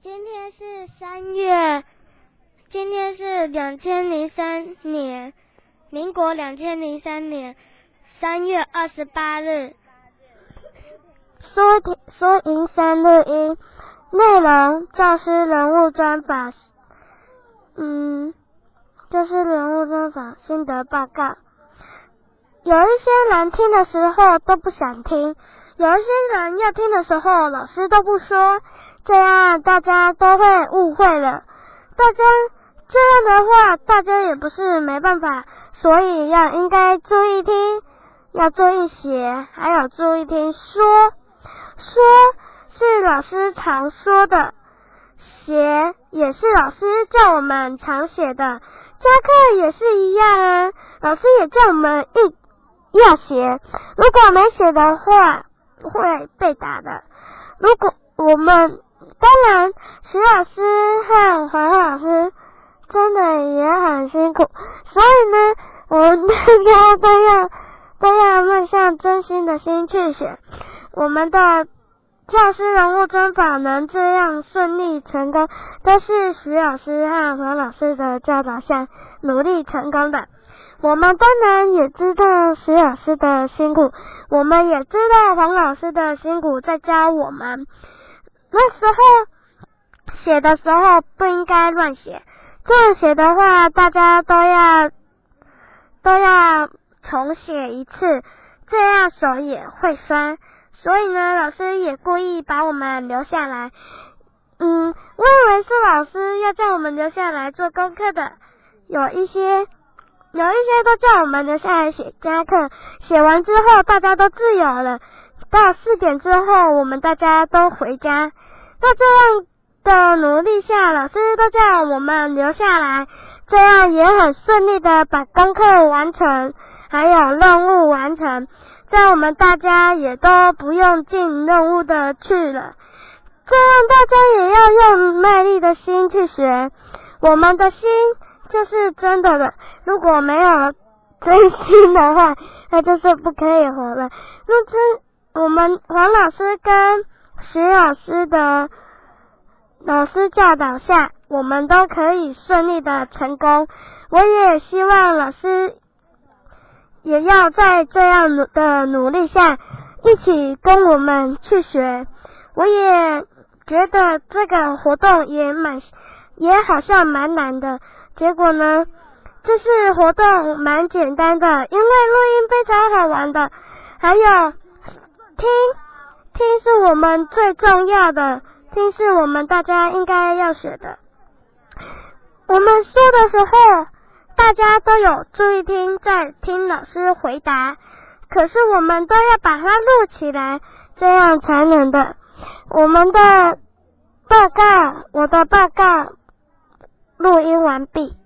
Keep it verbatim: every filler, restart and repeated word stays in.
今天是三月，今天是两千零三年，民国两千零三年三月二十八日。 说说银山录音，内容教师人物专访，嗯，教师人物专访心得报告。有一些人听的时候都不想听，有一些人要听的时候老师都不说，这样大家都会误会了。大家这样的话，大家也不是没办法，所以要应该注意听，要注意写，还有注意听说。说是老师常说的，写也是老师叫我们常写的，加课也是一样啊，老师也叫我们一要写，如果没写的话会被打的。如果我们当然徐老师和黄老师真的也很辛苦，所以呢我们大家都要都要迈向真心的心去写。我们的教师人物专访能这样顺利成功，都是徐老师和黄老师的教导下努力成功的。我们当然也知道徐老师的辛苦，我们也知道黄老师的辛苦在教我们。那时候写的时候不应该乱写，这样写的话大家都要都要重写一次，这样手也会酸。所以呢，老师也故意把我们留下来。嗯，我以为是老师要叫我们留下来做功课的，有一些有一些都叫我们留下来写加课，写完之后大家都自由了，到四点之后我们大家都回家。那这样的努力下，老师都叫我们留下来，这样也很顺利的把功课完成，还有任务完成，这样我们大家也都不用进任务的去了，这样大家也要用卖力的心去学，我们的心就是真的的，如果没有真心的话，那就是不可以活了。那这我们黄老师跟徐老师的老师教导下，我们都可以顺利的成功。我也希望老师也要在这样的努力下一起跟我们去学。我也觉得这个活动也蛮也好像蛮难的，结果呢这是活动蛮简单的，因为录音非常好玩的，还有听听是我们最重要的，听是我们大家应该要学的。我们说的时候大家都有注意听，在听老师回答，可是我们都要把它录起来，这样才能的。我们的报告，我的报告录音完毕。